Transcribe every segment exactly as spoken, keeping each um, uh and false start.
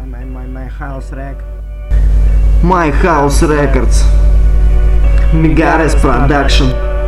my, my, my house rec. My House Records. Мегарес Продакшн.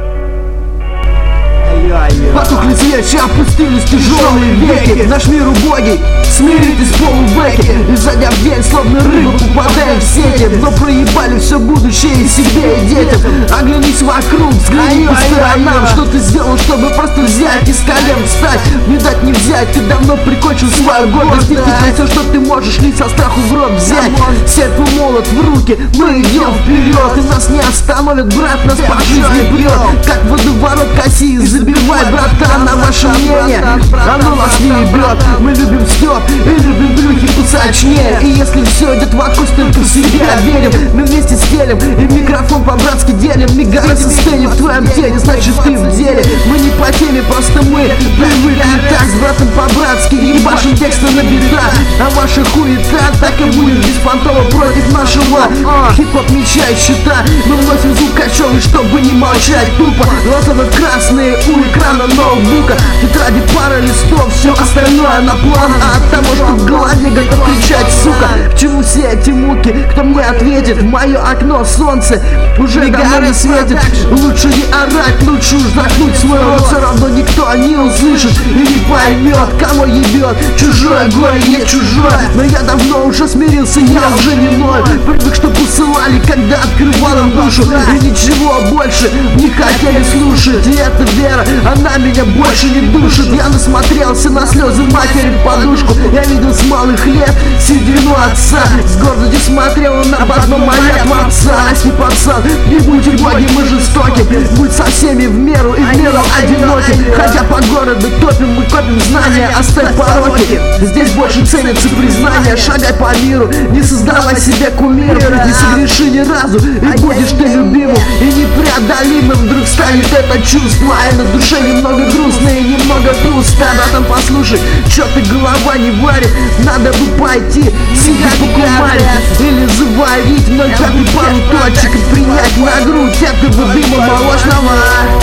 Потухли свечи, опустились тяжелые веки. Наш мир убогий, смиритесь полубеки. Изо дня в день, словно рыба, попадаем в сети. Но проебали все будущее и себе, и детям. Оглянись вокруг, взгляни по сторонам. Что ты сделал, чтобы просто взять и с колен встать? Не дать не взять, ты давно прикончил свою гордость. И ты все, что ты можешь, лить со страху в рот взять. Сетку молот в руки, мы идем вперед. И нас не остановит, брат, нас по жизни прет. Как водоворот коси, забивай, братан, на ваше мнение. Оно нас не ебет. Мы любим стёб и любим брюхи посочнее. И если все идет вокруг, только в себя верим. Мы вместе стелим и микрофон по-братски делим. Мегарес и сцене в твоем теле, значит ты в деле. Мы не по теме, просто мы привыкли так с братом по-братски. Ебашим тексты на бита, а ваша хуета так и будет беспонтово против нашего хип-хоп меча и щита. Мы вносим звук кочевый, чтобы не молчать тупо. Розово-красные у экрана ноутбука, тетради, пара листов, все остальное на план. А от того, что в голове готов кричать, сука, к чему все эти муки? Кто мне ответит? В мое окно солнце уже давно не светит. Лучше не орать, лучше уж заткнуть свой рот. Все равно никто не услышит и не поймет, кого ебет. Чужое горе не чужое, но я давно уже смирился, я уже не ной. Привык, что посылали, когда открывал им душу, и ничего больше не хотели слушать. И эта вера, она меня больше не душит. Я насмотрелся на слезы матери в подушку. Я видел с малых лет седину отца, с гордостью смотрел на одно моя творца. Расти, пацан, не будьте боги, мы жестоки. Будь со всеми в меру и в меру одиноки. Ходя по городу топим, мы копим знания. Оставь пороки, здесь больше ценятся признания. Шагай по миру, не создавай себе кумиров. Не согреши ни разу, и будешь ты любимым. И непреодолимым вдруг станет это чувство. А на душе немного грустно и немного грустно. Братан, послушай, чё ты голова не варит? Надо бы пойти, себе покумарить или заварить ноль пятый пару точек и принять на грудь этого дыма молочного.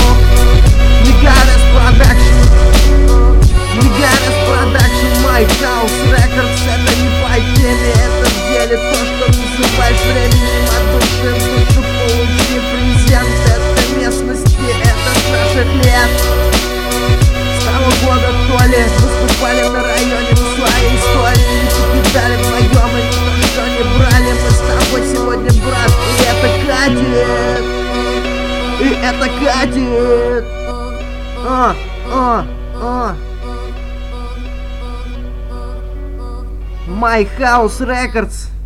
Мегарес Продакшн, Мегарес Продакшн, My House Records. Это не по теме, это в деле то, что называешь временем от души в душу. Получи презент этой местности, это с наших лет. С того года то ли выступали на районе в своей истории, не покидали вдвоем, и ни на что не брали. Мы с тобой сегодня, брат, и это катит, и это катит. А, а, а. My House Records.